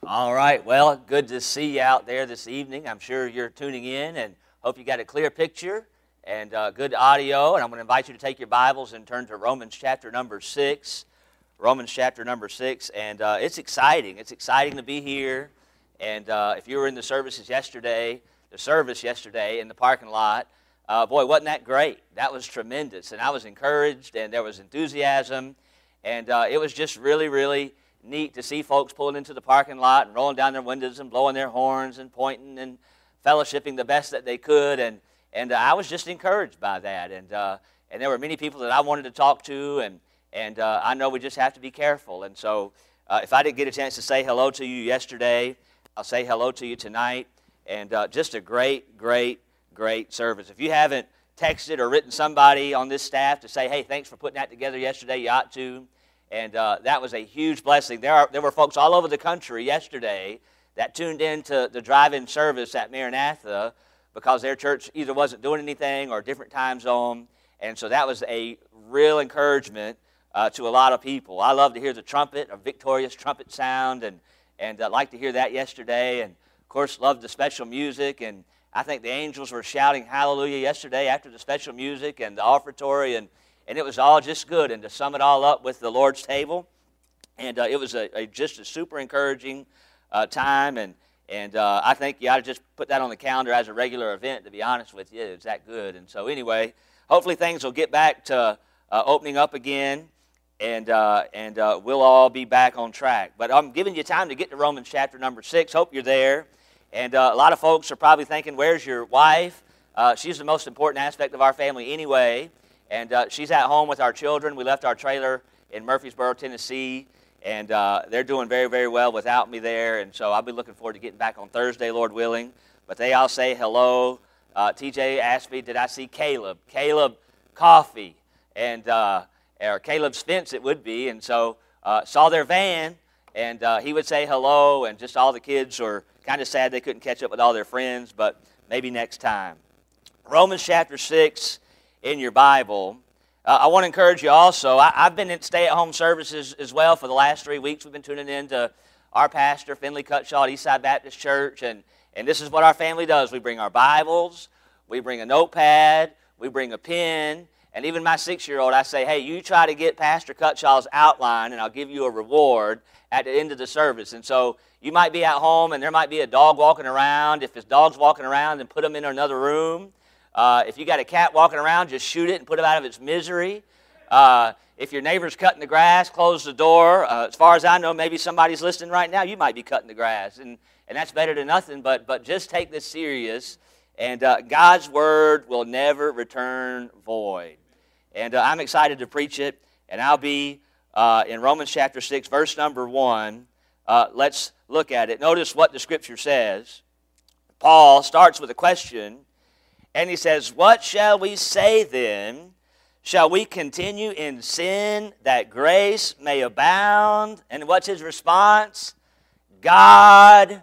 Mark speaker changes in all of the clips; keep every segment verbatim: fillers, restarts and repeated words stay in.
Speaker 1: All right, well, good to see you out there this evening. I'm sure you're tuning in and hope you got a clear picture and uh, good audio. And I'm going to invite you to take your Bibles and turn to Romans chapter number six. Romans chapter number six. And uh, it's exciting. It's exciting to be here. And uh, if you were in the services yesterday, the service yesterday in the parking lot, uh, boy, wasn't that great? That was tremendous. And I was encouraged and there was enthusiasm. And uh, it was just really, really neat to see folks pulling into the parking lot and rolling down their windows and blowing their horns and pointing and fellowshipping the best that they could. And and uh, I was just encouraged by that. And uh, and there were many people that I wanted to talk to. And and uh, I know we just have to be careful. And so uh, if I didn't get a chance to say hello to you yesterday, I'll say hello to you tonight. And uh, just a great, great, great service. If you haven't texted or written somebody on this staff to say, hey, thanks for putting that together yesterday, you ought to. And uh, that was a huge blessing. There are there were folks all over the country yesterday that tuned in to the drive-in service at Maranatha because their church either wasn't doing anything or a different time zone. And so that was a real encouragement uh, to a lot of people. I love to hear the trumpet, a victorious trumpet sound, and and uh, like to hear that yesterday. And, of course, loved the special music. And I think the angels were shouting hallelujah yesterday after the special music and the offertory, and And it was all just good. And to sum it all up with the Lord's table, and uh, it was a, a just a super encouraging uh, time. And and uh, I think you ought to just put that on the calendar as a regular event. To be honest with you, it's that good. And so anyway, hopefully things will get back to uh, opening up again, and uh, and uh, we'll all be back on track. But I'm giving you time to get to Romans chapter number six. Hope you're there. And uh, a lot of folks are probably thinking, "Where's your wife?" Uh, she's the most important aspect of our family anyway. And uh, she's at home with our children. We left our trailer in Murfreesboro, Tennessee, and uh, they're doing very, very well without me there. And so I'll be looking forward to getting back on Thursday, Lord willing. But they all say hello. Uh, T J asked me, did I see Caleb? Caleb Coffee, and uh, or Caleb Spence it would be. And so uh, saw their van, and uh, he would say hello. And just all the kids were kind of sad they couldn't catch up with all their friends, but maybe next time. Romans chapter six. In your Bible. Uh, I want to encourage you also. I, I've been in stay-at-home services as well for the last three weeks. We've been tuning in to our pastor, Finley Cutshaw at Eastside Baptist Church, and, and this is what our family does. We bring our Bibles, we bring a notepad, we bring a pen, and even my six-year-old, I say, hey, you try to get Pastor Cutshaw's outline, and I'll give you a reward at the end of the service. And so you might be at home, and there might be a dog walking around. If his dog's walking around, then put him in another room. Uh, if you got a cat walking around, just shoot it and put it out of its misery. Uh, if your neighbor's cutting the grass, close the door. Uh, as far as I know, maybe somebody's listening right now. You might be cutting the grass, and, and that's better than nothing. But but just take this serious, and uh, God's word will never return void. And uh, I'm excited to preach it, and I'll be uh, in Romans chapter six, verse number one. Uh, let's look at it. Notice what the Scripture says. Paul starts with a question. And he says, what shall we say then? Shall we continue in sin that grace may abound? And what's his response? God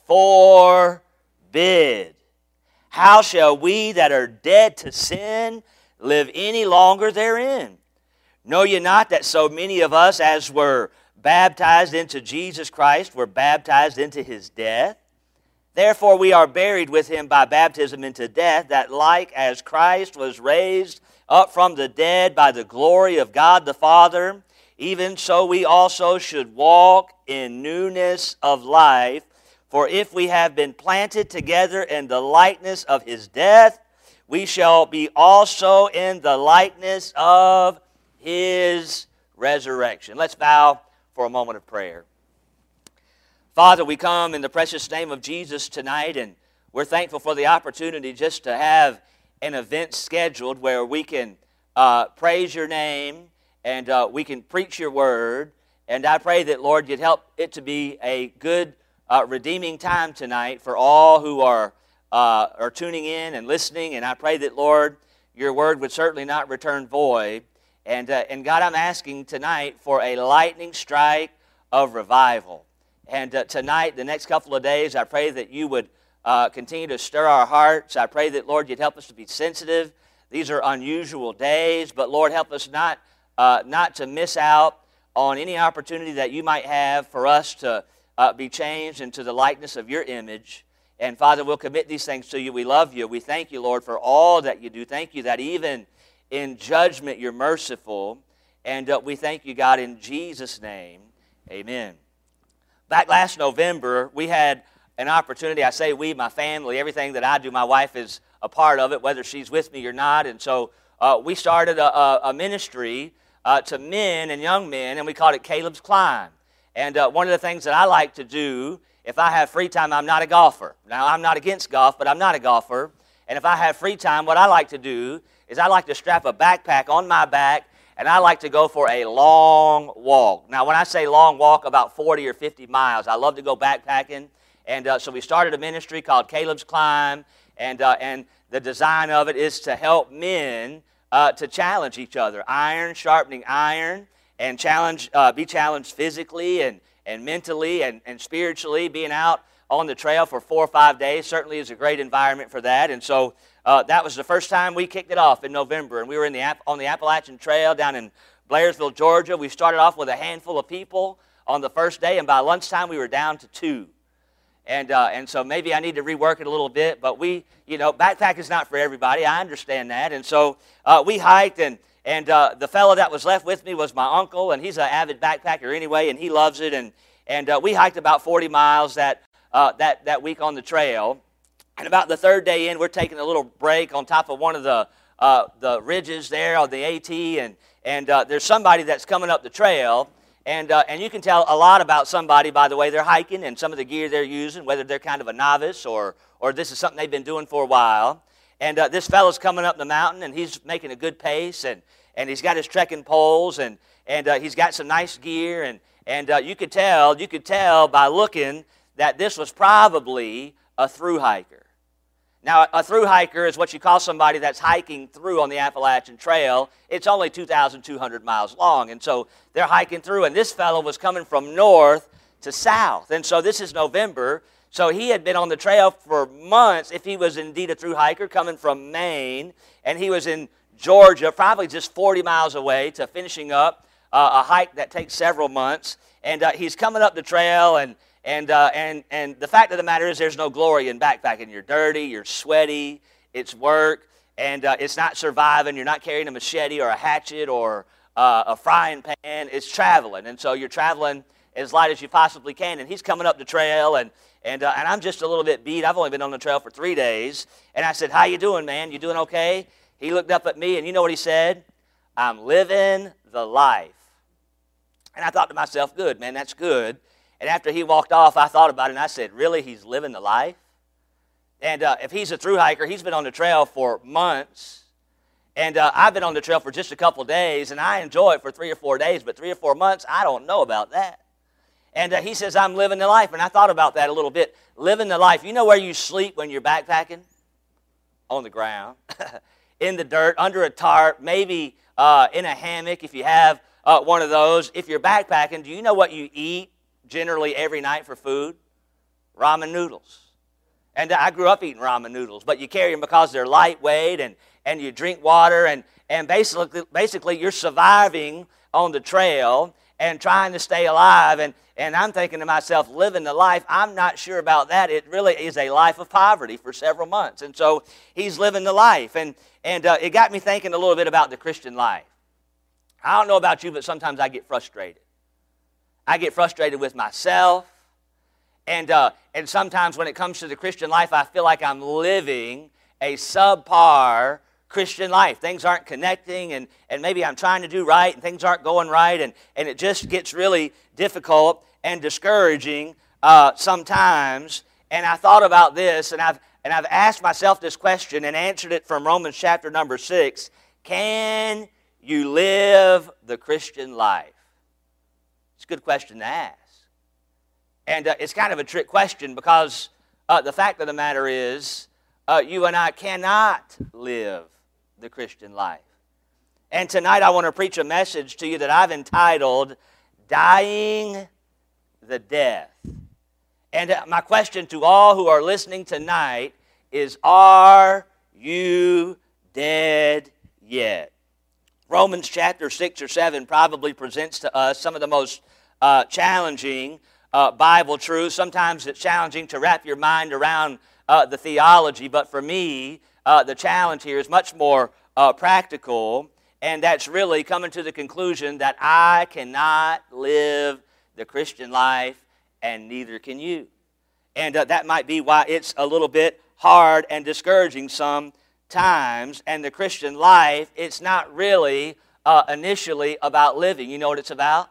Speaker 1: forbid. How shall we that are dead to sin live any longer therein? Know ye not that so many of us as were baptized into Jesus Christ were baptized into his death? Therefore we are buried with him by baptism into death, that like as Christ was raised up from the dead by the glory of God the Father, even so we also should walk in newness of life. For if we have been planted together in the likeness of his death, we shall be also in the likeness of his resurrection. Let's bow for a moment of prayer. Father, we come in the precious name of Jesus tonight, and we're thankful for the opportunity just to have an event scheduled where we can uh, praise your name and uh, we can preach your word. And I pray that, Lord, you'd help it to be a good, uh, redeeming time tonight for all who are, uh, are tuning in and listening. And I pray that, Lord, your word would certainly not return void. And, uh, and God, I'm asking tonight for a lightning strike of revival. And uh, tonight, the next couple of days, I pray that you would uh, continue to stir our hearts. I pray that, Lord, you'd help us to be sensitive. These are unusual days, but, Lord, help us not, uh, not to miss out on any opportunity that you might have for us to uh, be changed into the likeness of your image. And Father, we'll commit these things to you. We love you. We thank you, Lord, for all that you do. Thank you that even in judgment you're merciful. And uh, we thank you, God, in Jesus' name. Amen. Back last November, we had an opportunity. I say we, my family, everything that I do, my wife is a part of it, whether she's with me or not. And so uh, we started a, a, a ministry uh, to men and young men, and we called it Caleb's Climb. And uh, one of the things that I like to do, if I have free time, I'm not a golfer. Now, I'm not against golf, but I'm not a golfer. And if I have free time, what I like to do is I like to strap a backpack on my back, and I like to go for a long walk. Now, when I say long walk, about forty or fifty miles. I love to go backpacking. And uh, so we started a ministry called Caleb's Climb, and, uh, and the design of it is to help men uh, to challenge each other. Iron sharpening iron, and challenge, uh, be challenged physically and, and mentally and, and spiritually. Being out on the trail for four or five days certainly is a great environment for that. And so uh, that was the first time we kicked it off in November. And we were in the on the Appalachian Trail down in Blairsville, Georgia. We started off with a handful of people on the first day, and by lunchtime we were down to two. And uh, and so maybe I need to rework it a little bit, but we, you know, backpack is not for everybody. I understand that. And so uh, we hiked, and and uh, the fellow that was left with me was my uncle, and he's an avid backpacker anyway, and he loves it. And and uh, we hiked about forty miles that uh, that that week on the trail. And about the third day in, we're taking a little break on top of one of the uh, the ridges there on the AT, and and uh, there's somebody that's coming up the trail. And, uh, and you can tell a lot about somebody by the way they're hiking and some of the gear they're using, whether they're kind of a novice or, or this is something they've been doing for a while. And uh, this fellow's coming up the mountain, and he's making a good pace, and, and he's got his trekking poles, and, and uh, he's got some nice gear. And, and uh, you could tell, you could tell by looking that this was probably a through hiker. Now, a through hiker is what you call somebody that's hiking through on the Appalachian Trail. It's only two thousand two hundred miles long, and so they're hiking through, and this fellow was coming from north to south. And so this is November, so he had been on the trail for months, if he was indeed a through hiker, coming from Maine, and he was in Georgia, probably just forty miles away, to finishing up uh, a hike that takes several months. And uh, he's coming up the trail, and And, uh, and, and the fact of the matter is there's no glory in backpacking. You're dirty, you're sweaty, it's work, and uh, it's not surviving. You're not carrying a machete or a hatchet or uh, a frying pan. It's traveling, and so you're traveling as light as you possibly can. And he's coming up the trail, and, and, uh, and I'm just a little bit beat. I've only been on the trail for three days. And I said, how you doing, man? You doing okay? He looked up at me, and you know what he said? I'm living the life. And I thought to myself, good, man, that's good. And after he walked off, I thought about it, and I said, really, he's living the life? And uh, if he's a through hiker, he's been on the trail for months. And uh, I've been on the trail for just a couple days, and I enjoy it for three or four days, but three or four months, I don't know about that. And uh, he says, I'm living the life. And I thought about that a little bit. Living the life. You know where you sleep when you're backpacking? On the ground. In the dirt, under a tarp, maybe uh, in a hammock if you have uh, one of those. If you're backpacking, do you know what you eat generally every night for food? Ramen noodles. And I grew up eating ramen noodles, but you carry them because they're lightweight, and, and you drink water, and, and basically, basically you're surviving on the trail and trying to stay alive. And, and I'm thinking to myself, living the life, I'm not sure about that. It really is a life of poverty for several months. And so he's living the life. And, and uh, it got me thinking a little bit about the Christian life. I don't know about you, but sometimes I get frustrated. I get frustrated with myself, and uh, and sometimes when it comes to the Christian life, I feel like I'm living a subpar Christian life. Things aren't connecting, and, and maybe I'm trying to do right, and things aren't going right, and, and it just gets really difficult and discouraging uh, sometimes. And I thought about this, and I've, and I've asked myself this question and answered it from Romans chapter number six. Can you live the Christian life? It's a good question to ask. And uh, it's kind of a trick question because uh, the fact of the matter is uh, you and I cannot live the Christian life. And tonight I want to preach a message to you that I've entitled, Dying the Death. And uh, my question to all who are listening tonight is, are you dead yet? Romans chapter six or seven probably presents to us some of the most uh, challenging uh, Bible truth. Sometimes it's challenging to wrap your mind around uh, the theology, but for me, uh, the challenge here is much more uh, practical, and that's really coming to the conclusion that I cannot live the Christian life, and neither can you. And uh, that might be why it's a little bit hard and discouraging sometimes. And the Christian life, it's not really uh, initially about living. You know what it's about?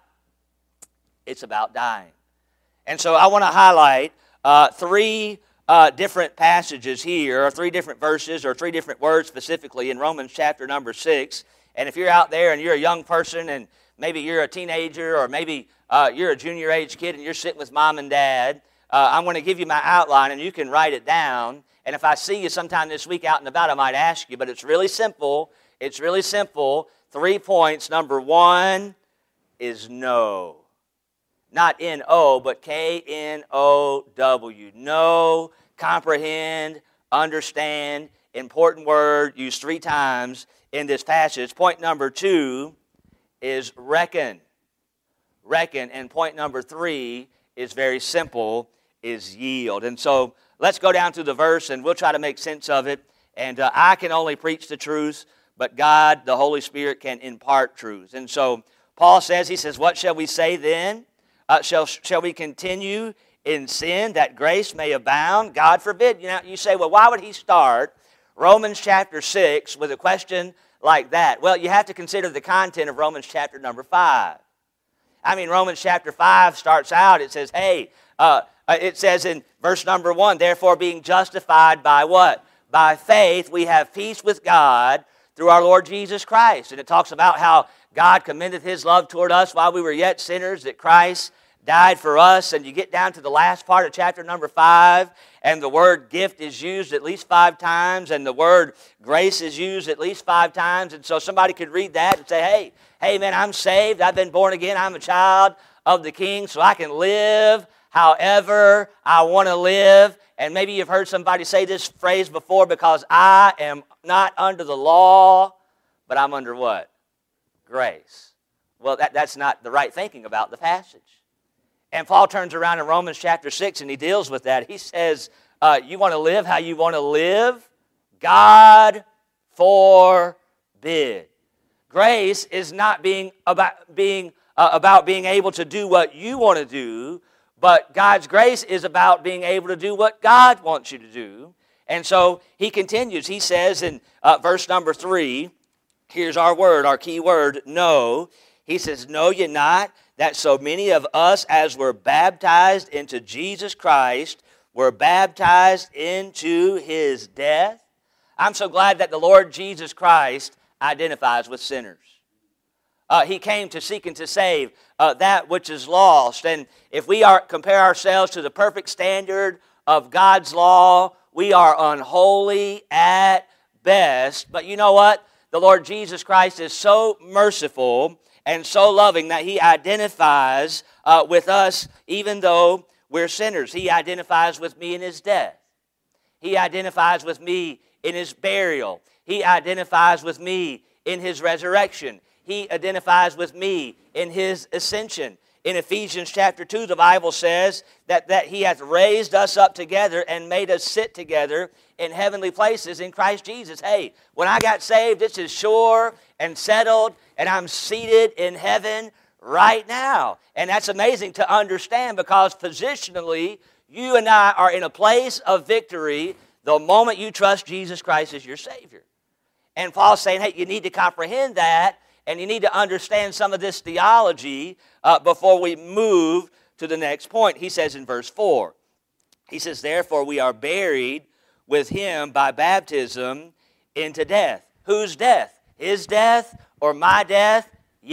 Speaker 1: It's about dying. And so I want to highlight uh, three uh, different passages here, or three different verses, or three different words specifically in Romans chapter number six. And if you're out there and you're a young person, and maybe you're a teenager, or maybe uh, you're a junior age kid and you're sitting with mom and dad, uh, I'm going to give you my outline and you can write it down. And if I see you sometime this week out and about, I might ask you, but it's really simple. It's really simple. Three points. Number one is no. Not N O, but K N O W. Know, comprehend, understand. Important word used three times in this passage. Point number two is reckon. Reckon. And point number three is very simple, is yield. And so let's go down to the verse and we'll try to make sense of it. And uh, I can only preach the truth, but God, the Holy Spirit, can impart truth. And so Paul says, he says, what shall we say then? Uh, shall, shall we continue in sin that grace may abound? God forbid. You know, you say, well, why would he start Romans chapter six with a question like that? Well, you have to consider the content of Romans chapter number five. I mean, Romans chapter five starts out, it says, hey, uh, it says in verse number one, therefore being justified by what? By faith, we have peace with God through our Lord Jesus Christ. And it talks about how God commendeth his love toward us while we were yet sinners, that Christ died for us. And you get down to the last part of chapter number five, and the word gift is used at least five times, and the word grace is used at least five times. And so somebody could read that and say, hey, hey man, I'm saved, I've been born again, I'm a child of the King, so I can live however I want to live. And maybe you've heard somebody say this phrase before, because I am not under the law, but I'm under what? Grace. Well, that, that's not the right thinking about the passage. And Paul turns around in Romans chapter six and he deals with that. He says, uh, you want to live how you want to live? God forbid. Grace is not being about being uh, about being able to do what you want to do, but God's grace is about being able to do what God wants you to do. And so he continues. He says in uh, verse number three, here's our word, our key word, know. He says, know ye not that so many of us as were baptized into Jesus Christ were baptized into his death? I'm so glad that the Lord Jesus Christ identifies with sinners. Uh, he came to seek and to save uh, that which is lost. And if we are compare ourselves to the perfect standard of God's law, we are unholy at best. But you know what? The Lord Jesus Christ is so merciful and so loving that he identifies uh, with us even though we're sinners. He identifies with me in his death. He identifies with me in his burial. He identifies with me in his resurrection. He identifies with me in his ascension. In Ephesians chapter two, the Bible says that, that he hath raised us up together and made us sit together in heavenly places in Christ Jesus. Hey, when I got saved, this is sure and settled, and I'm seated in heaven right now. And that's amazing to understand, because positionally, you and I are in a place of victory the moment you trust Jesus Christ as your Savior. And Paul's saying, hey, you need to comprehend that, and you need to understand some of this theology uh, before we move to the next point. He says in verse four, he says, therefore we are buried with him by baptism into death. Whose death? His death or my death?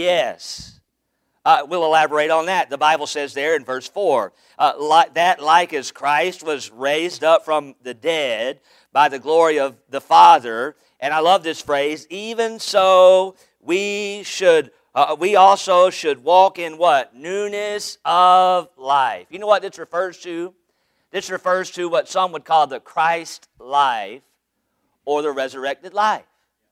Speaker 1: Yes. Uh, we'll elaborate on that. The Bible says there in verse four, uh, like, that like as Christ was raised up from the dead by the glory of the Father, and I love this phrase, even so we should, uh, we also should walk in what? Newness of life. You know what this refers to? This refers to what some would call the Christ life or the resurrected life.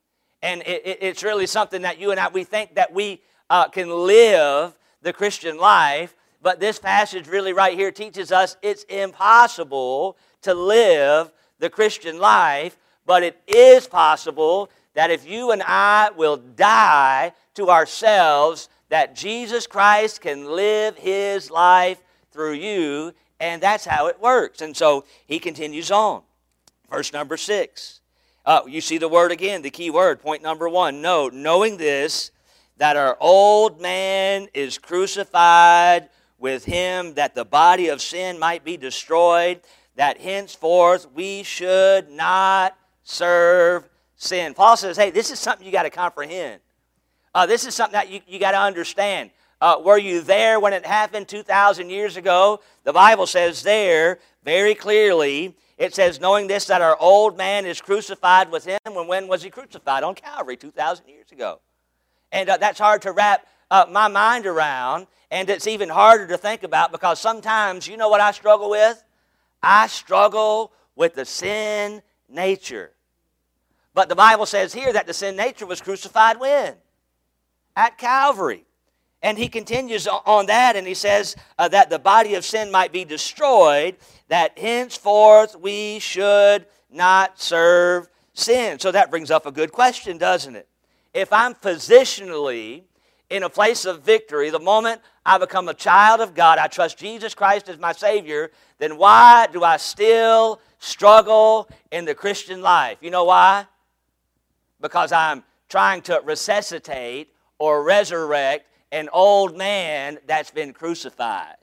Speaker 1: And it, it, it's really something that you and I, we think that we uh, can live the Christian life but this passage really right here teaches us it's impossible to live the Christian life, but it is possible that if you and I will die to ourselves, that Jesus Christ can live His life through you, and that's how it works. And so he continues on. Verse number six. Uh, you see the word again, the key word, point number one. No, knowing this, that our old man is crucified with Him, that the body of sin might be destroyed, that henceforth we should not serve sin. Paul says, hey, this is something you got to comprehend. Uh, this is something that you, you got to understand. Uh, were you there when it happened two thousand years ago? The Bible says there very clearly, it says, knowing this, that our old man is crucified with Him. When, when was He crucified? On Calvary two thousand years ago. And uh, that's hard to wrap uh, my mind around, and it's even harder to think about because sometimes, you know what I struggle with? I struggle with the sin nature. But the Bible says here that the sin nature was crucified when? At Calvary. And he continues on that, and he says uh, that the body of sin might be destroyed, that henceforth we should not serve sin. So that brings up a good question, doesn't it? If I'm positionally in a place of victory, the moment I become a child of God, I trust Jesus Christ as my Savior, then why do I still struggle in the Christian life? You know why? Because I'm trying to resuscitate or resurrect an old man that's been crucified.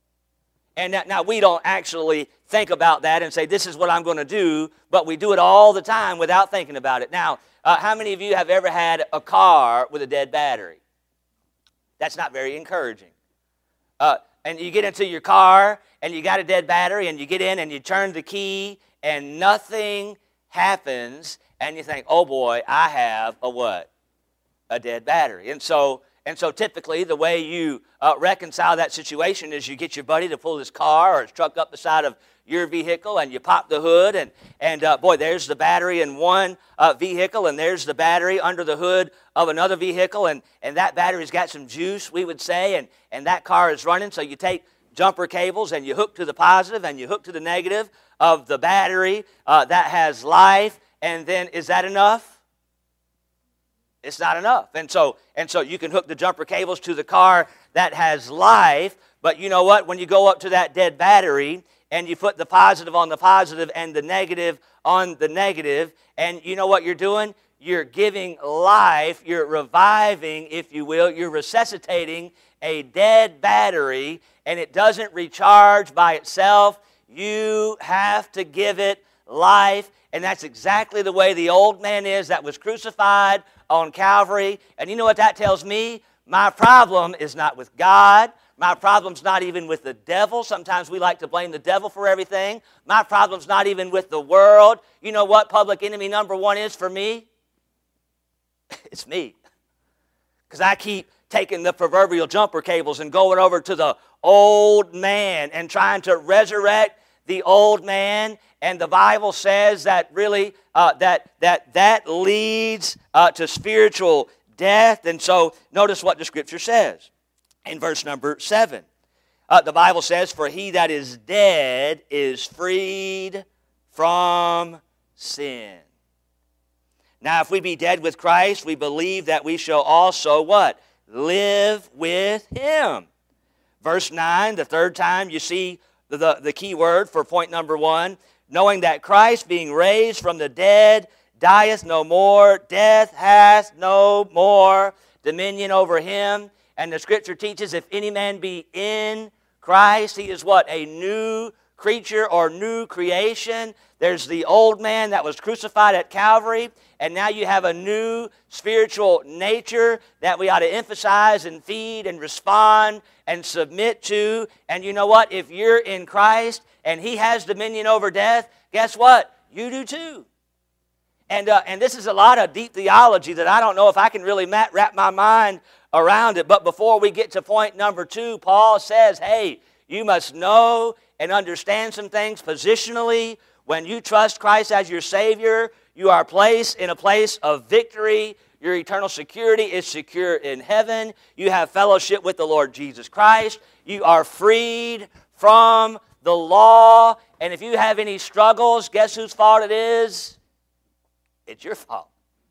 Speaker 1: And now, now we don't actually think about that and say, this is what I'm going to do, but we do it all the time without thinking about it. Now, uh, how many of you have ever had a car with a dead battery? That's not very encouraging. Uh, and you get into your car, and you got a dead battery, and you get in, and you turn the key, and nothing happens, and you think, oh boy, I have a what? A dead battery. And so, and so typically the way you uh, reconcile that situation is you get your buddy to pull his car or his truck up the side of your vehicle, and you pop the hood, and, and uh, boy, there's the battery in one uh, vehicle, and there's the battery under the hood of another vehicle, and, and that battery's got some juice, we would say, and, and that car is running, so you take jumper cables, and you hook to the positive, and you hook to the negative of the battery uh, that has life, and then is that enough? It's not enough. And so, and so you can hook the jumper cables to the car that has life, but you know what? When you go up to that dead battery and you put the positive on the positive and the negative on the negative, and you know what you're doing? You're giving life, you're reviving, if you will, you're resuscitating a dead battery, and it doesn't recharge by itself. You have to give it life, and that's exactly the way the old man is that was crucified on Calvary. And you know what that tells me? My problem is not with God. My problem's not even with the devil. Sometimes we like to blame the devil for everything. My problem's not even with the world. You know what public enemy number one is for me? It's me. Because I keep taking the proverbial jumper cables and going over to the old man and trying to resurrect the old man. And the Bible says that really uh, that that that leads uh, to spiritual death. And so notice what the Scripture says in verse number seven. Uh, the Bible says, "For he that is dead is freed from sin." Now, if we be dead with Christ, we believe that we shall also what? Live with Him. Verse nine, the third time you see the, the, the key word for point number one. Knowing that Christ, being raised from the dead, dieth no more, death hath no more dominion over him. And the Scripture teaches, if any man be in Christ, he is what? A new creature or new creation. There's the old man that was crucified at Calvary, and now you have a new spiritual nature that we ought to emphasize and feed and respond and submit to. And you know what? If you're in Christ and He has dominion over death, guess what? You do too. And, uh, and this is a lot of deep theology that I don't know if I can really wrap my mind around it. But before we get to point number two, Paul says, hey, you must know and understand some things positionally. When you trust Christ as your Savior, you are placed in a place of victory. Your eternal security is secure in heaven. You have fellowship with the Lord Jesus Christ. You are freed from the law. And if you have any struggles, guess whose fault it is? It's your fault.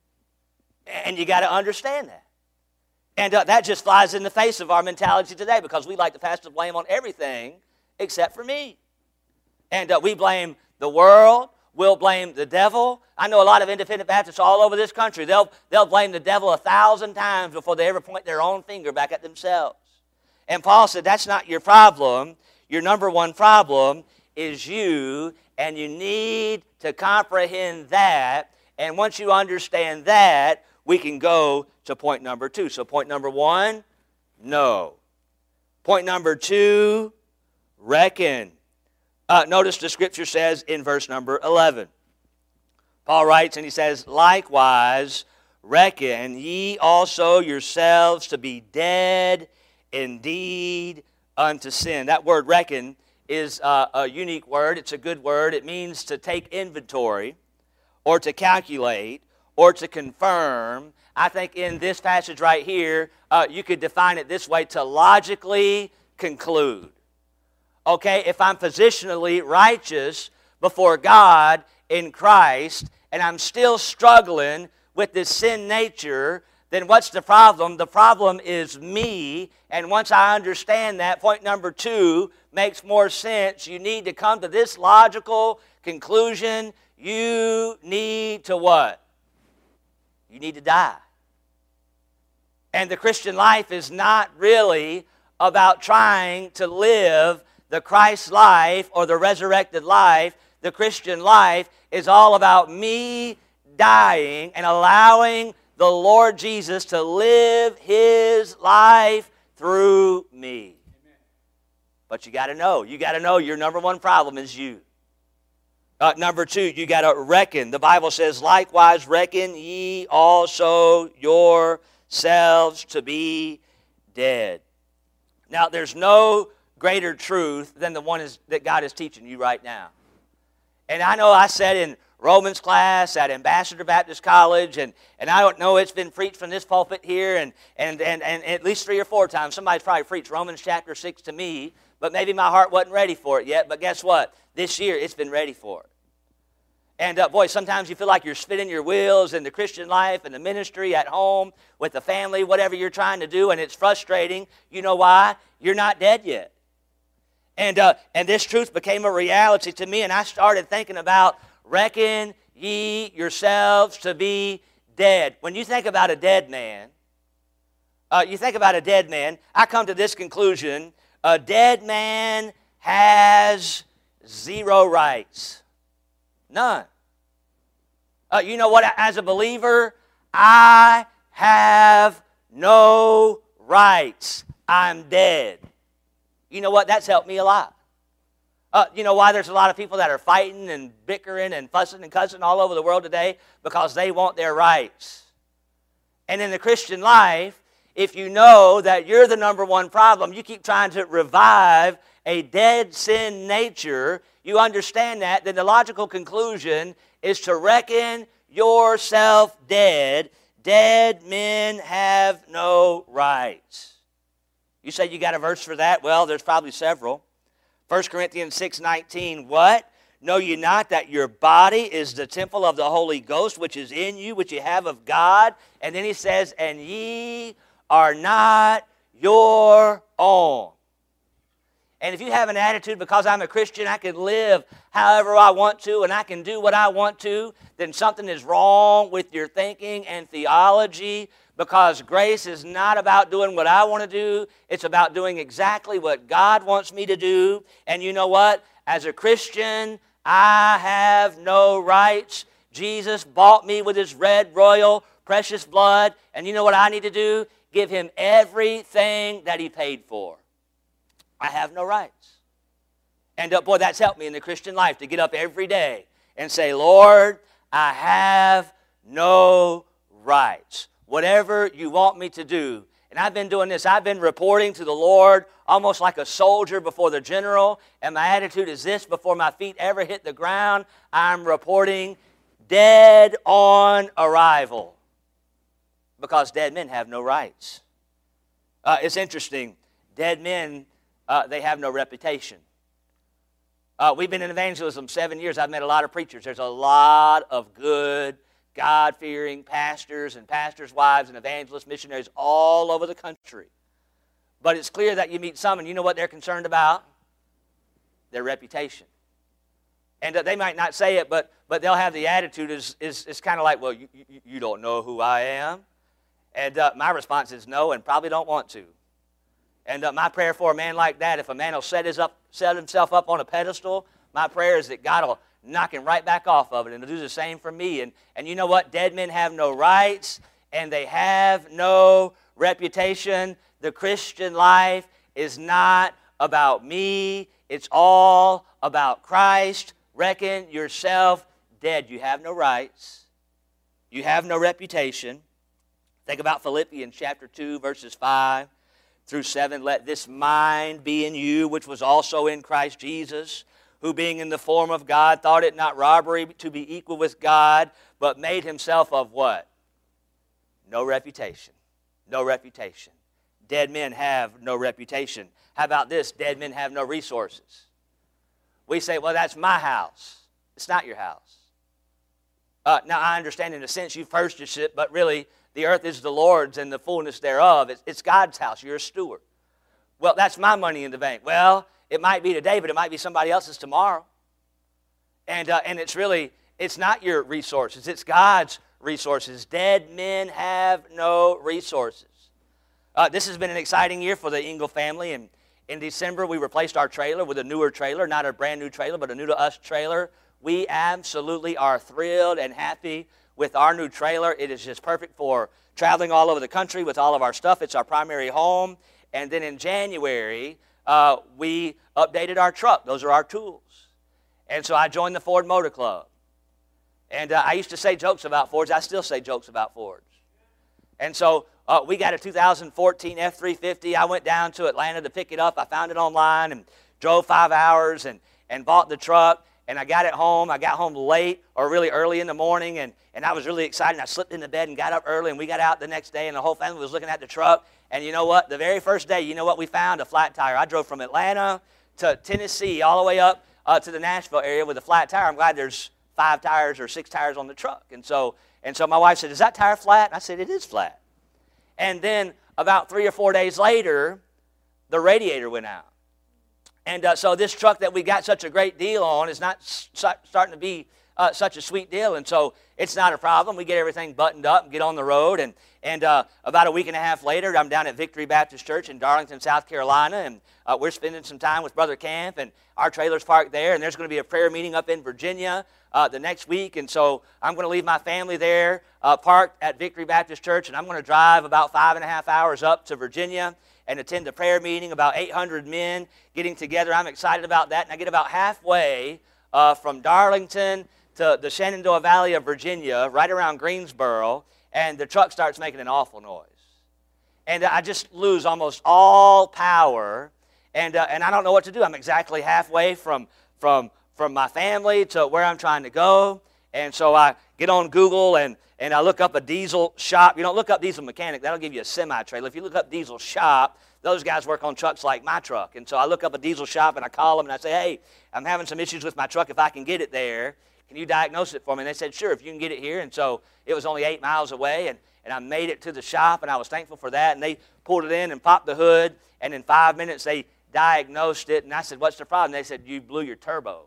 Speaker 1: And you got to understand that. And uh, that just flies in the face of our mentality today, because we like to pass the blame on everything except for me. And uh, we blame the world. We'll blame the devil. I know a lot of independent Baptists all over this country. They'll, they'll blame the devil a thousand times before they ever point their own finger back at themselves. And Paul said, that's not your problem. Your number one problem is you, and you need to comprehend that. And once you understand that, we can go to point number two. So point number one, no. Point number two, reckon. Uh, notice the scripture says in verse number eleven. Paul writes and he says, likewise, reckon ye also yourselves to be dead indeed unto sin. That word reckon is uh, a unique word. It's a good word. It means to take inventory or to calculate or to confirm. I think in this passage right here, uh, you could define it this way: to logically conclude. Okay, if I'm positionally righteous before God in Christ, and I'm still struggling with this sin nature, then what's the problem? The problem is me. And once I understand that, point number two makes more sense. You need to come to this logical conclusion. You need to what? You need to die. And the Christian life is not really about trying to live the Christ life or the resurrected life. The Christian life is all about me dying and allowing the Lord Jesus to live His life through me. Amen. But you got to know, you got to know your number one problem is you. Uh, number two, you got to reckon. The Bible says, likewise reckon ye also yourselves to be dead. Now, there's no greater truth than the one is, that God is teaching you right now. And I know I said in Romans class at Ambassador Baptist College, and, and I don't know, it's been preached from this pulpit here, and, and, and, and at least three or four times. Somebody's probably preached Romans chapter six to me, but maybe my heart wasn't ready for it yet. But guess what? This year, it's been ready for it. And uh, boy, sometimes you feel like you're spinning your wheels in the Christian life and the ministry at home, with the family, whatever you're trying to do, and it's frustrating. You know why? You're not dead yet. And, uh, and this truth became a reality to me, and I started thinking about, reckon ye yourselves to be dead. When you think about a dead man, uh, you think about a dead man, I come to this conclusion: a dead man has zero rights. None. Uh, you know what? As a believer, I have no rights. I'm dead. You know what? That's helped me a lot. Uh, you know why there's a lot of people that are fighting and bickering and fussing and cussing all over the world today? Because they want their rights. And in the Christian life, if you know that you're the number one problem, you keep trying to revive a dead sin nature, you understand that, then the logical conclusion is to reckon yourself dead. Dead men have no rights. You say you got a verse for that? Well, there's probably several. First Corinthians six nineteen, what? Know ye not that your body is the temple of the Holy Ghost, which is in you, which you have of God? And then he says, and ye are not your own. And if you have an attitude, because I'm a Christian, I can live however I want to and I can do what I want to, then something is wrong with your thinking and theology, because grace is not about doing what I want to do. It's about doing exactly what God wants me to do. And you know what? As a Christian, I have no rights. Jesus bought me with His red, royal, precious blood. And you know what I need to do? Give Him everything that He paid for. I have no rights. And uh, boy, that's helped me in the Christian life, to get up every day and say, Lord, I have no rights. Whatever you want me to do. And I've been doing this. I've been reporting to the Lord almost like a soldier before the general. And my attitude is this: before my feet ever hit the ground, I'm reporting dead on arrival. Because dead men have no rights. Uh, it's interesting. Dead men, uh, they have no reputation. Uh, we've been in evangelism seven years. I've met a lot of preachers. There's a lot of good, God-fearing pastors and pastors' wives and evangelists, missionaries all over the country. But it's clear that you meet some, and you know what they're concerned about? Their reputation. And uh, they might not say it, but but they'll have the attitude is is, is kind of like, well, you, you, you don't know who I am. And uh, my response is no, and probably don't want to. And uh, my prayer for a man like that, if a man will set, his up, set himself up on a pedestal, my prayer is that God will knock him right back off of it, and he'll do the same for me. And, and you know what? Dead men have no rights, and they have no reputation. The Christian life is not about me. It's all about Christ. Reckon yourself dead. You have no rights. You have no reputation. Think about Philippians chapter two, verses five through seven. Let this mind be in you, which was also in Christ Jesus, who being in the form of God, thought it not robbery to be equal with God, but made himself of what? No reputation. No reputation. Dead men have no reputation. How about this? Dead men have no resources. We say, well, that's my house. It's not your house. Uh, now, I understand in a sense you've purchased it, but really the earth is the Lord's and the fullness thereof. It's, it's God's house. You're a steward. Well, that's my money in the bank. Well, it might be today, but it might be somebody else's tomorrow. And, uh, and it's really, it's not your resources. It's God's resources. Dead men have no resources. Uh, this has been an exciting year for the Engel family. And in December, we replaced our trailer with a newer trailer, not a brand new trailer, but a new to us trailer. We absolutely are thrilled and happy with our new trailer. It is just perfect for traveling all over the country with all of our stuff. It's our primary home. And then in January, uh, we updated our truck. Those are our tools. And so I joined the Ford Motor Club. And uh, I used to say jokes about Fords. I still say jokes about Fords. And so uh, we got a two thousand fourteen F three fifty. I went down to Atlanta to pick it up. I found it online and drove five hours and, and bought the truck. And I got it home. I got home late or really early in the morning, and, and I was really excited. I slipped into bed and got up early, and we got out the next day, and the whole family was looking at the truck. And you know what? The very first day, you know what we found? A flat tire. I drove from Atlanta to Tennessee all the way up uh, to the Nashville area with a flat tire. I'm glad there's five tires or six tires on the truck. And so, and so my wife said, is that tire flat? And I said, it is flat. And then about three or four days later, the radiator went out. And uh, so this truck that we got such a great deal on is not s- starting to be uh, such a sweet deal. And so it's not a problem. We get everything buttoned up and get on the road. And, and uh, about a week and a half later, I'm down at Victory Baptist Church in Darlington, South Carolina. And uh, we're spending some time with Brother Camp. And our trailer's parked there. And there's going to be a prayer meeting up in Virginia uh, the next week. And so I'm going to leave my family there uh, parked at Victory Baptist Church. And I'm going to drive about five and a half hours up to Virginia and attend a prayer meeting, about eight hundred men getting together. I'm excited about that. And I get about halfway uh, from Darlington to the Shenandoah Valley of Virginia, right around Greensboro, and the truck starts making an awful noise. And I just lose almost all power, and uh, and I don't know what to do. I'm exactly halfway from, from, from my family to where I'm trying to go. And so I get on Google and, and I look up a diesel shop. You don't look up diesel mechanic. That'll give you a semi-trailer. If you look up diesel shop, those guys work on trucks like my truck. And so I look up a diesel shop and I call them and I say, hey, I'm having some issues with my truck. If I can get it there, can you diagnose it for me? And they said, sure, if you can get it here. And so it was only eight miles away. And, and I made it to the shop and I was thankful for that. And they pulled it in and popped the hood. And in five minutes they diagnosed it. And I said, what's the problem? They said, you blew your turbo.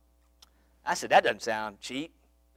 Speaker 1: I said, that doesn't sound cheap.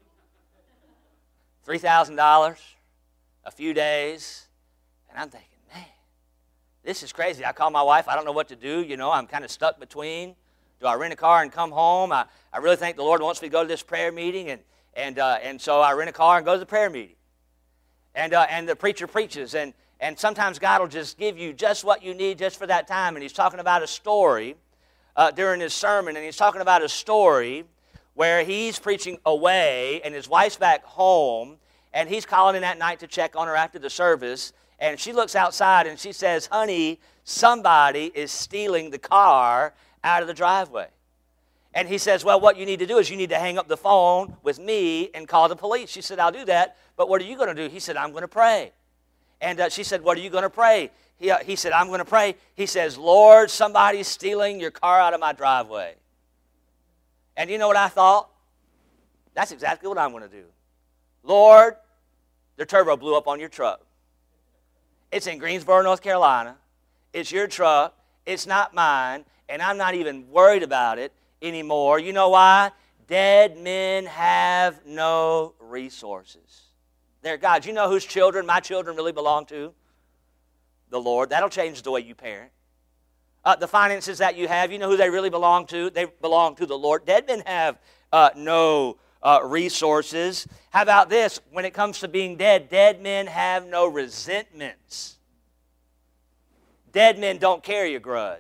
Speaker 1: three thousand dollars, a few days, and I'm thinking, man, this is crazy. I call my wife. I don't know what to do. You know, I'm kind of stuck between. Do I rent a car and come home? I, I really think the Lord wants me to go to this prayer meeting, and and uh, and so I rent a car and go to the prayer meeting. And uh, and the preacher preaches, and, and sometimes God will just give you just what you need just for that time. And he's talking about a story uh, during his sermon, and he's talking about a story where he's preaching away and his wife's back home, and he's calling in that night to check on her after the service, and she looks outside and she says, honey, somebody is stealing the car out of the driveway. And he says, well, what you need to do is you need to hang up the phone with me and call the police. She said, I'll do that, but what are you going to do? He said, I'm going to pray. And uh, she said, what are you going to pray? He, uh, he said, I'm going to pray. He says, Lord, somebody's stealing your car out of my driveway. And you know what I thought? That's exactly what I'm going to do. Lord, their turbo blew up on your truck. It's in Greensboro, North Carolina. It's your truck. It's not mine. And I'm not even worried about it anymore. You know why? Dead men have no resources. They're God's. You know whose children my children really belong to? The Lord. That'll change the way you parent. Uh, the finances that you have, you know who they really belong to? They belong to the Lord. Dead men have uh, no uh, resources. How about this? When it comes to being dead, dead men have no resentments. Dead men don't carry a grudge.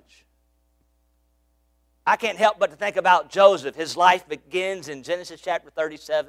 Speaker 1: I can't help but to think about Joseph. His life begins in Genesis chapter thirty-seven.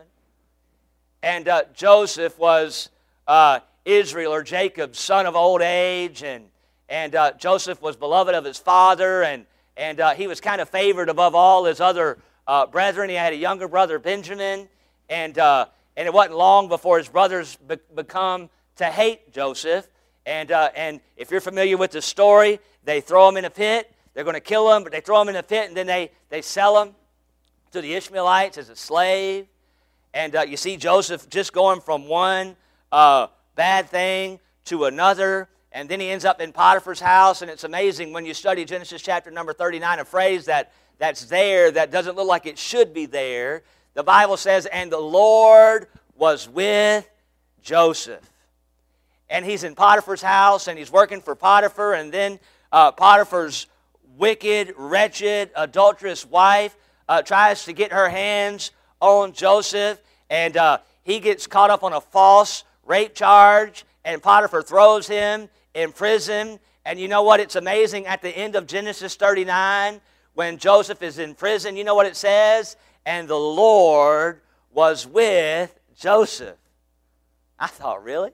Speaker 1: And uh, Joseph was uh, Israel or Jacob's son of old age. And, and uh, Joseph was beloved of his father. And, and uh, he was kind of favored above all his other uh, brethren. He had a younger brother, Benjamin. And, uh, and it wasn't long before his brothers be- become to hate Joseph. And, uh, and if you're familiar with the story, they throw him in a pit. They're going to kill him, but they throw him in a pit, and then they, they sell him to the Ishmaelites as a slave. And uh, you see Joseph just going from one uh, bad thing to another, and then he ends up in Potiphar's house, and it's amazing when you study Genesis chapter number thirty-nine, a phrase that, that's there that doesn't look like it should be there. The Bible says, and the Lord was with Joseph. And he's in Potiphar's house, and he's working for Potiphar, and then uh, Potiphar's wicked, wretched, adulterous wife uh, tries to get her hands on Joseph, and uh, he gets caught up on a false rape charge, and Potiphar throws him in prison. And you know what? It's amazing. At the end of Genesis thirty-nine, when Joseph is in prison, you know what it says? And the Lord was with Joseph. I thought, really?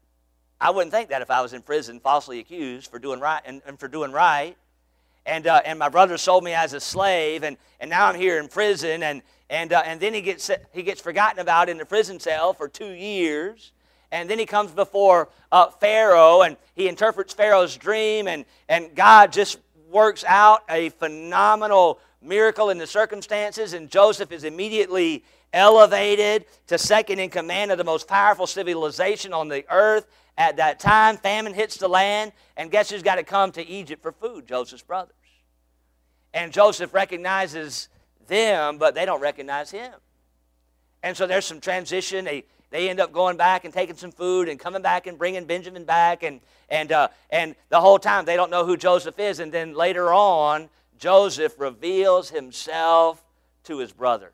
Speaker 1: I wouldn't think that if I was in prison falsely accused for doing right and, and for doing right. And, uh, and my brother sold me as a slave, and, and now I'm here in prison, and, and, uh, and then he gets, he gets forgotten about in the prison cell for two years, and then he comes before uh, Pharaoh, and he interprets Pharaoh's dream, and, and God just works out a phenomenal miracle in the circumstances, and Joseph is immediately elevated to second in command of the most powerful civilization on the earth. At that time, famine hits the land, and guess who's got to come to Egypt for food? Joseph's brothers. And Joseph recognizes them, but they don't recognize him. And so there's some transition. They, they end up going back and taking some food and coming back and bringing Benjamin back. And, and, uh, and the whole time, they don't know who Joseph is. And then later on, Joseph reveals himself to his brothers.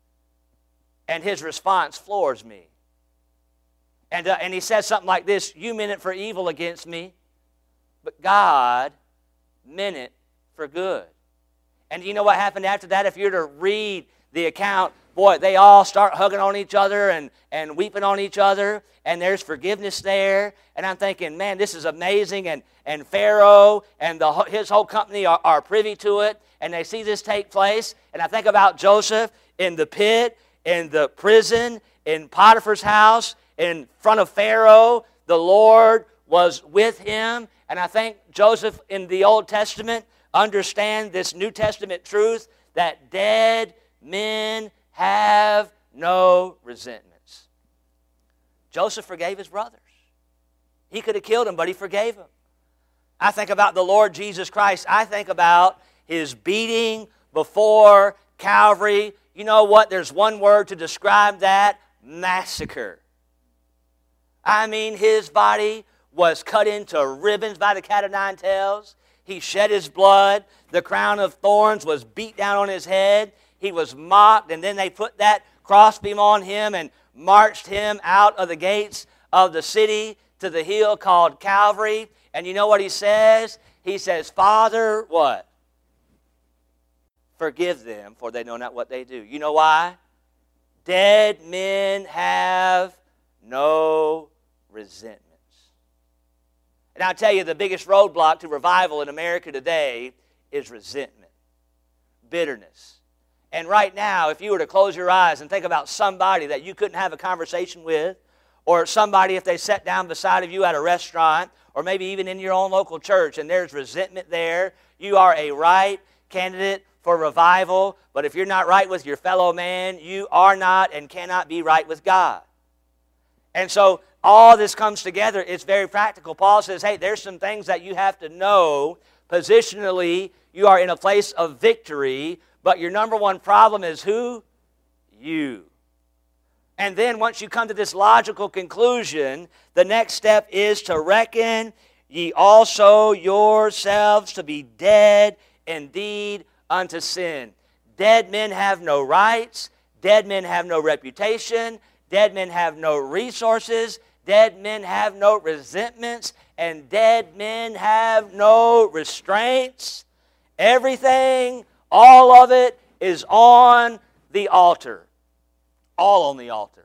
Speaker 1: And his response floors me. And, uh, and he says something like this, you meant it for evil against me, but God meant it for good. And you know what happened after that? If you're to read the account, boy, they all start hugging on each other and, and weeping on each other, and there's forgiveness there. And I'm thinking, man, this is amazing. And, and Pharaoh and the, his whole company are, are privy to it, and they see this take place. And I think about Joseph in the pit, in the prison, in Potiphar's house, in front of Pharaoh. The Lord was with him. And I think Joseph in the Old Testament understands this New Testament truth that dead men have no resentments. Joseph forgave his brothers. He could have killed them, but he forgave them. I think about the Lord Jesus Christ. I think about his beating before Calvary. You know what? There's one word to describe that: massacre. I mean, his body was cut into ribbons by the cat of nine tails. He shed his blood. The crown of thorns was beat down on his head. He was mocked, and then they put that crossbeam on him and marched him out of the gates of the city to the hill called Calvary. And you know what he says? He says, Father, what? Forgive them, for they know not what they do. You know why? Dead men have no resentments. And I'll tell you, the biggest roadblock to revival in America today is resentment, bitterness. And right now, if you were to close your eyes and think about somebody that you couldn't have a conversation with, or somebody if they sat down beside of you at a restaurant, or maybe even in your own local church, and there's resentment there, you are a right candidate for revival. But if you're not right with your fellow man, you are not and cannot be right with God. And so all this comes together. It's very practical. Paul says, hey, there's some things that you have to know. Positionally, you are in a place of victory, but your number one problem is who? You. And then once you come to this logical conclusion, the next step is to reckon ye also yourselves to be dead indeed unto sin. Dead men have no rights. Dead men have no reputation. Dead men have no resources. Dead men have no resentments. And dead men have no restraints. Everything, all of it, is on the altar. All on the altar.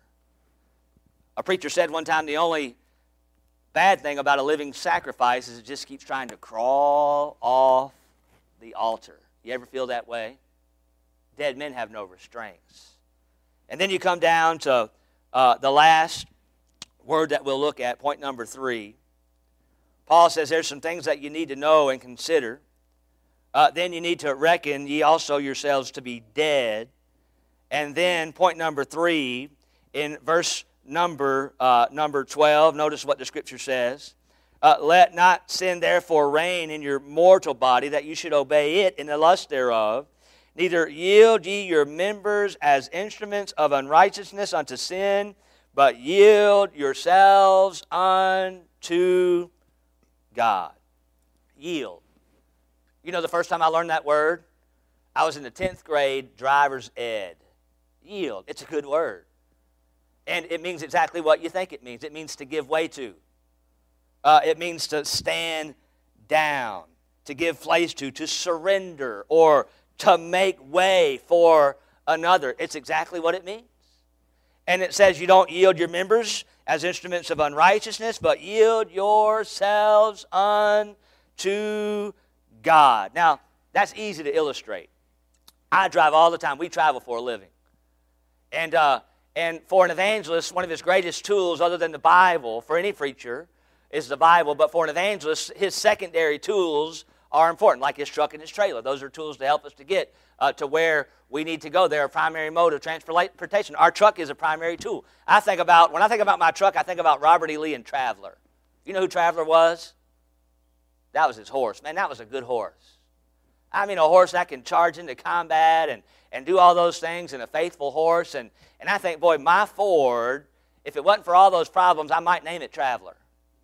Speaker 1: A preacher said one time the only bad thing about a living sacrifice is it just keeps trying to crawl off the altar. You ever feel that way? Dead men have no restraints. And then you come down to uh, the last word that we'll look at, point number three. Paul says there's some things that you need to know and consider. Uh, then you need to reckon ye also yourselves to be dead. And then point number three, in verse number uh, number twelve, notice what the Scripture says. Uh, Let not sin therefore reign in your mortal body, that you should obey it in the lust thereof. Neither yield ye your members as instruments of unrighteousness unto sin, but yield yourselves unto God. Yield. You know, the first time I learned that word, I was in the tenth grade driver's ed. Yield. It's a good word. And it means exactly what you think it means. It means to give way to. Uh, it means to stand down, to give place to, to surrender, or to make way for another. It's exactly what it means. And it says you don't yield your members as instruments of unrighteousness, but yield yourselves unto God. Now, that's easy to illustrate. I drive all the time. We travel for a living. And, uh, and for an evangelist, one of his greatest tools, other than the Bible, for any preacher, is the Bible. But for an evangelist, his secondary tools are important, like his truck and his trailer. Those are tools to help us to get uh, to where we need to go. They're a primary mode of transportation. Our truck is a primary tool. I think about, when I think about my truck, I think about Robert E. Lee and Traveler. You know who Traveler was? That was his horse. Man, that was a good horse. I mean, a horse that can charge into combat and, and do all those things, and a faithful horse. And, and I think, boy, my Ford, if it wasn't for all those problems, I might name it Traveler.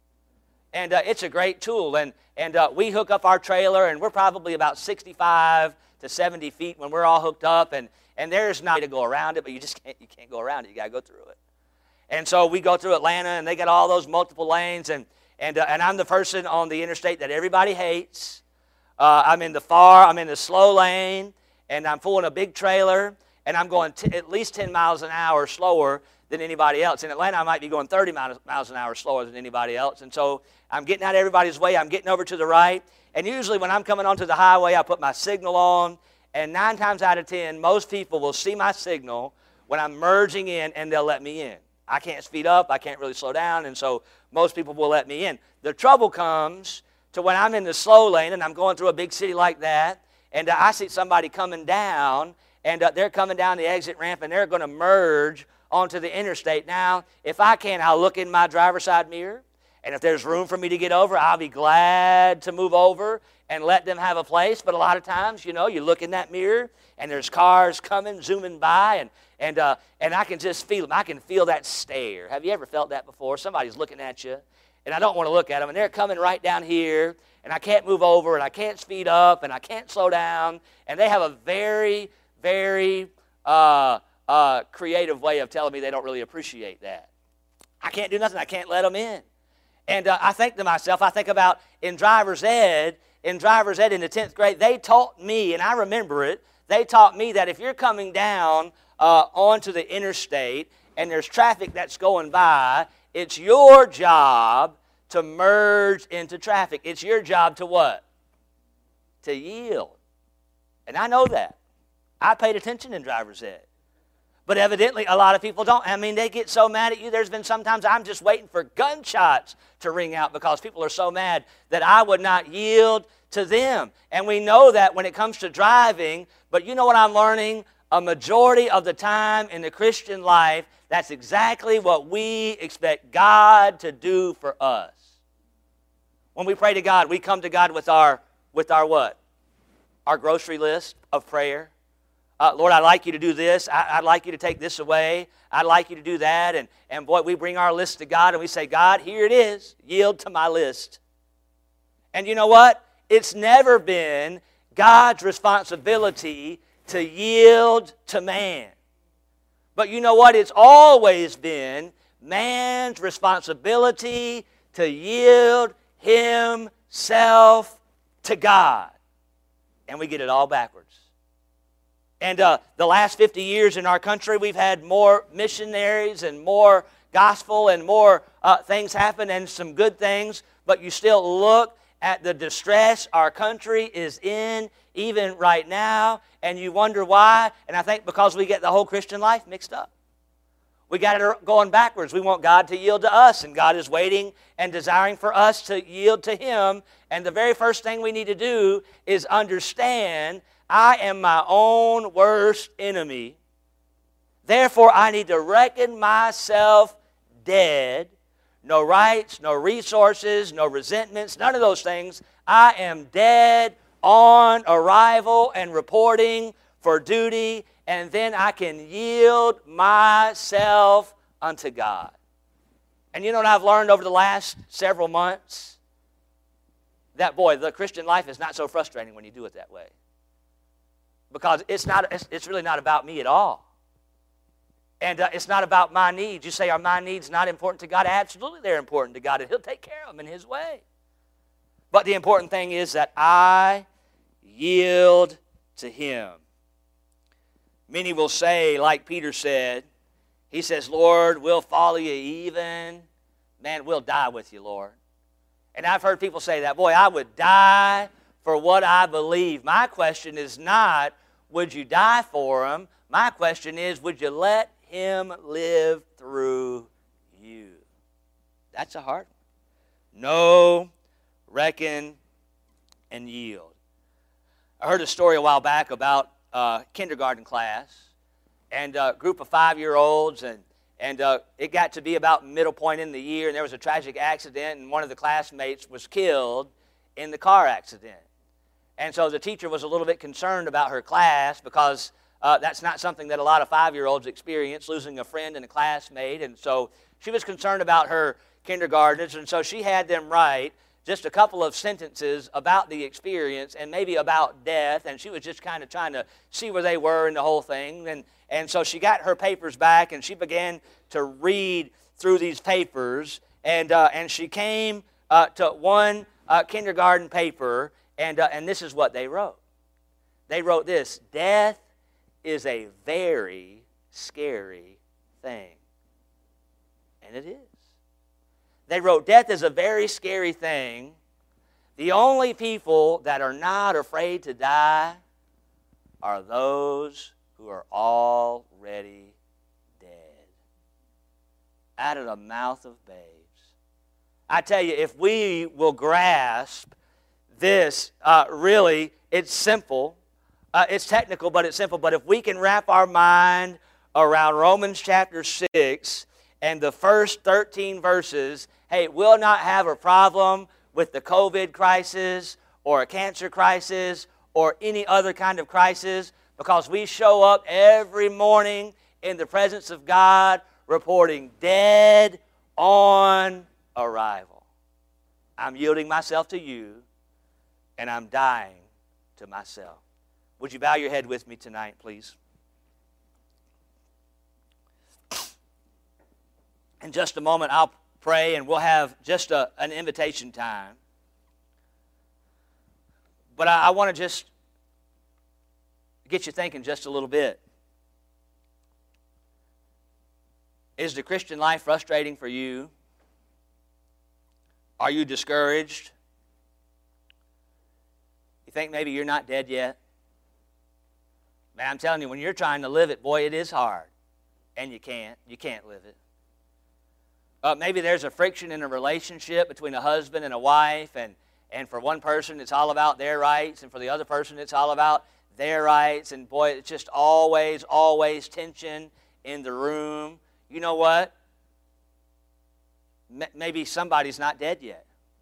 Speaker 1: And uh, it's a great tool. And, and uh, we hook up our trailer, and we're probably about sixty-five to seventy feet when we're all hooked up. And, and there's not a way to go around it, but you just can't, you can't go around it. You got to go through it. And so we go through Atlanta, and they got all those multiple lanes. And, and, uh, and I'm the person on the interstate that everybody hates. Uh, I'm in the far, I'm in the slow lane, and I'm pulling a big trailer, and I'm going t- at least ten miles an hour slower than anybody else. In Atlanta, I might be going thirty miles an hour slower than anybody else. And so I'm getting out of everybody's way. I'm getting over to the right. And usually when I'm coming onto the highway, I put my signal on. And nine times out of ten, most people will see my signal when I'm merging in, and they'll let me in. I can't speed up. I can't really slow down. And so most people will let me in. The trouble comes to when I'm in the slow lane and I'm going through a big city like that, and uh, I see somebody coming down, and uh, they're coming down the exit ramp, and they're going to merge onto the interstate. Now, if I can, I'll look in my driver's side mirror, and if there's room for me to get over, I'll be glad to move over and let them have a place. But a lot of times, you know, you look in that mirror, and there's cars coming, zooming by, and and uh, and I can just feel them. I can feel that stare. Have you ever felt that before? Somebody's looking at you, and I don't want to look at them, and they're coming right down here, and I can't move over, and I can't speed up, and I can't slow down, and they have a very, very uh, uh, creative way of telling me they don't really appreciate that. I can't do nothing. I can't let them in. And uh, I think to myself, I think about in driver's ed, in driver's ed in the tenth grade, they taught me, and I remember it, they taught me that if you're coming down uh, onto the interstate and there's traffic that's going by, it's your job to merge into traffic. It's your job to what? To yield. And I know that. I paid attention in driver's ed. But evidently, a lot of people don't. I mean, they get so mad at you. There's been sometimes I'm just waiting for gunshots to ring out because people are so mad that I would not yield to them. And we know that when it comes to driving. But you know what I'm learning? A majority of the time in the Christian life, that's exactly what we expect God to do for us. When we pray to God, we come to God with our, with our what? Our grocery list of prayer. Uh, Lord, I'd like you to do this. I, I'd like you to take this away. I'd like you to do that. And, and boy, we bring our list to God and we say, God, here it is. Yield to my list. And you know what? It's never been God's responsibility to yield to man. But you know what? It's always been man's responsibility to yield himself to God. And we get it all backwards. And uh, the last fifty years in our country, we've had more missionaries and more gospel and more uh, things happen and some good things. But you still look at the distress our country is in, even right now, and you wonder why. And I think because we get the whole Christian life mixed up. We got it going backwards. We want God to yield to us, and God is waiting and desiring for us to yield to Him. And the very first thing we need to do is understand I am my own worst enemy. Therefore, I need to reckon myself dead. No rights, no resources, no resentments, none of those things. I am dead on arrival and reporting for duty, and then I can yield myself unto God. And you know what I've learned over the last several months? That, boy, the Christian life is not so frustrating when you do it that way. Because it's not, it's, it's really not about me at all. And uh, it's not about my needs. You say, are my needs not important to God? Absolutely they're important to God, and He'll take care of them in His way. But the important thing is that I yield to Him. Many will say, like Peter said, he says, Lord, we'll follow you even. Man, we'll die with you, Lord. And I've heard people say that. Boy, I would die for what I believe. My question is not, would you die for Him? My question is, would you let Him live through you? That's a hard one. Know, reckon, and yield. I heard a story a while back about a kindergarten class and a group of five-year-olds, and, and uh, it got to be about middle point in the year, and there was a tragic accident, and one of the classmates was killed in the car accident. And so the teacher was a little bit concerned about her class because uh, that's not something that a lot of five-year-olds experience, losing a friend and a classmate. And so she was concerned about her kindergartners, and so she had them write just a couple of sentences about the experience and maybe about death, and she was just kind of trying to see where they were in the whole thing. And, and so she got her papers back, and she began to read through these papers, and, uh, and she came uh, to one uh, kindergarten paper, and, uh, and this is what they wrote. They wrote this: death is a very scary thing. And it is. They wrote, death is a very scary thing. The only people that are not afraid to die are those who are already dead. Out of the mouth of babes. I tell you, if we will grasp this, uh, really, it's simple. Uh, it's technical, but it's simple. But if we can wrap our mind around Romans chapter six and the first thirteen verses, hey, we'll not have a problem with the COVID crisis or a cancer crisis or any other kind of crisis, because we show up every morning in the presence of God reporting dead on arrival. I'm yielding myself to you, and I'm dying to myself. Would you bow your head with me tonight, please? In just a moment, I'll pray, and we'll have just a, an invitation time. But I, I want to just get you thinking just a little bit. Is the Christian life frustrating for you? Are you discouraged? You think maybe you're not dead yet? Man, I'm telling you, when you're trying to live it, boy, it is hard. and you can't. You can't live it. Uh, maybe there's a friction in a relationship between a husband and a wife, and, and for one person it's all about their rights, and for the other person it's all about their rights, and boy, it's just always, always tension in the room. You know what? M- maybe somebody's not dead yet.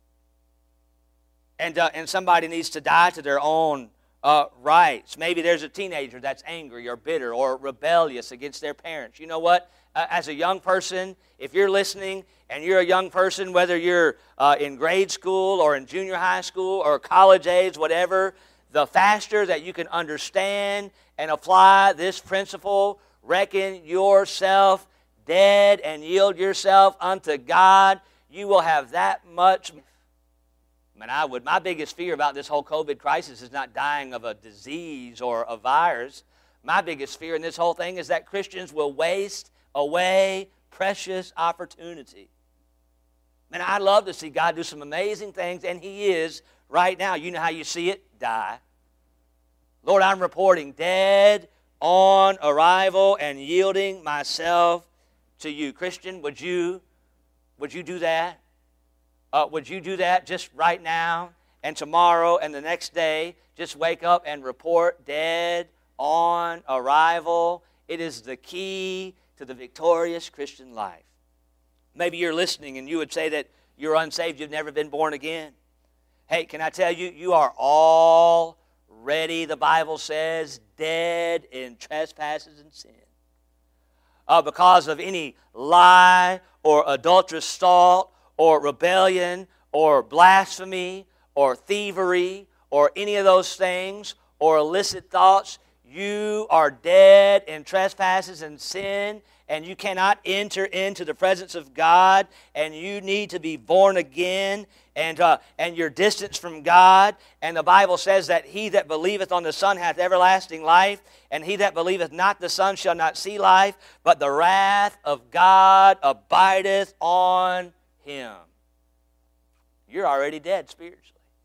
Speaker 1: And, uh, and somebody needs to die to their own uh, rights. Maybe there's a teenager that's angry or bitter or rebellious against their parents. You know what? Uh, as a young person, if you're listening and you're a young person, whether you're uh, in grade school or in junior high school or college age, whatever, the faster that you can understand and apply this principle, reckon yourself dead and yield yourself unto God, you will have that much. I mean, I would. My biggest fear about this whole COVID crisis is not dying of a disease or a virus. My biggest fear in this whole thing is that Christians will waste away precious opportunity. Man, I'd love to see God do some amazing things, and He is right now. You know how you see it? Die. Lord, I'm reporting dead on arrival and yielding myself to you. Christian, would you, would you do that? Uh, would you do that just right now and tomorrow and the next day? Just wake up and report dead on arrival. It is the key to the victorious Christian life. Maybe you're listening and you would say that you're unsaved, you've never been born again. Hey, can I tell you, you are already, the Bible says, dead in trespasses and sin. Uh, because of any lie or adulterous thought or rebellion or blasphemy or thievery or any of those things or illicit thoughts, you are dead in trespasses and sin, and you cannot enter into the presence of God, and you need to be born again, and uh, and you're distanced from God. And the Bible says that he that believeth on the Son hath everlasting life, and he that believeth not the Son shall not see life, but the wrath of God abideth on him. You're already dead spiritually.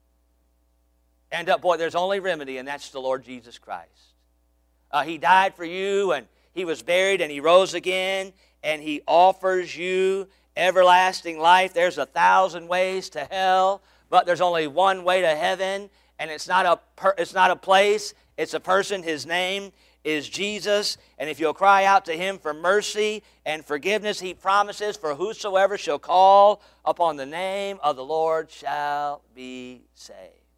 Speaker 1: And uh, boy, there's only remedy, and that's the Lord Jesus Christ. Uh, he died for you, and He was buried, and He rose again, and He offers you everlasting life. There's a thousand ways to hell, but there's only one way to heaven, and it's not a per, it's not a place, it's a person. His name is Jesus, and if you'll cry out to Him for mercy and forgiveness, He promises, for whosoever shall call upon the name of the Lord shall be saved.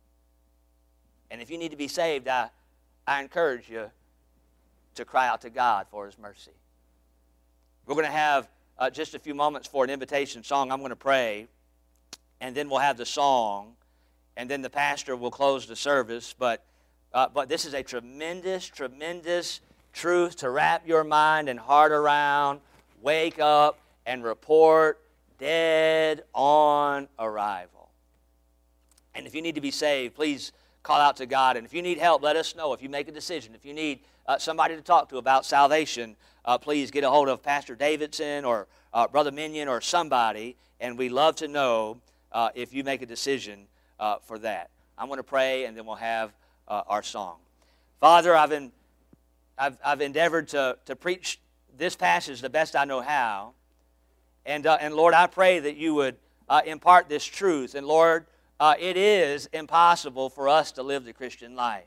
Speaker 1: And if you need to be saved, I, I encourage you to cry out to God for His mercy. We're going to have uh, just a few moments for an invitation song. I'm going to pray, and then we'll have the song, and then the pastor will close the service. But, uh, but this is a tremendous, tremendous truth to wrap your mind and heart around. Wake up and report dead on arrival. And if you need to be saved, please call out to God. And if you need help, let us know. If you make a decision, if you need uh, somebody to talk to about salvation, uh, please get a hold of Pastor Davidson or uh, Brother Minion or somebody, and we'd love to know uh, if you make a decision uh, for that. I'm going to pray, and then we'll have uh, our song. Father, I've, in, I've, I've endeavored to, to preach this passage the best I know how. And, uh, and Lord, I pray that you would uh, impart this truth. And Lord, uh, it is impossible for us to live the Christian life.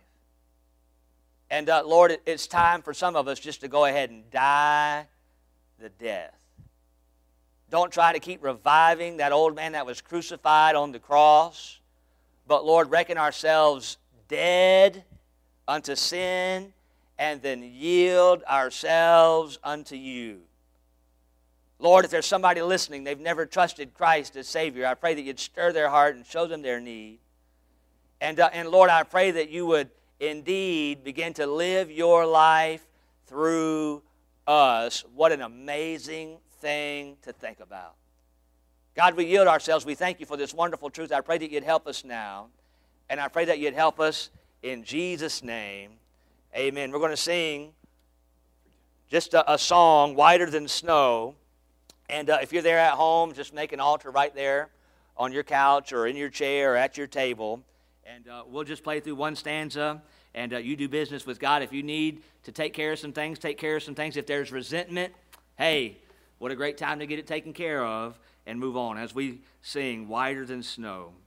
Speaker 1: And uh, Lord, it, it's time for some of us just to go ahead and die the death. Don't try to keep reviving that old man that was crucified on the cross. But Lord, reckon ourselves dead unto sin, and then yield ourselves unto you. Lord, if there's somebody listening, they've never trusted Christ as Savior, I pray that you'd stir their heart and show them their need. And, uh, and Lord, I pray that you would indeed begin to live your life through us. What an amazing thing to think about. God, we yield ourselves. We thank you for this wonderful truth. I pray that you'd help us now. And I pray that you'd help us in Jesus' name. Amen. We're going to sing just a, a song, Whiter Than Snow. And uh, if you're there at home, just make an altar right there on your couch or in your chair or at your table. And uh, we'll just play through one stanza, and uh, you do business with God. If you need to take care of some things, take care of some things. If there's resentment hey, what a great time to get it taken care of and move on as we sing Whiter Than Snow.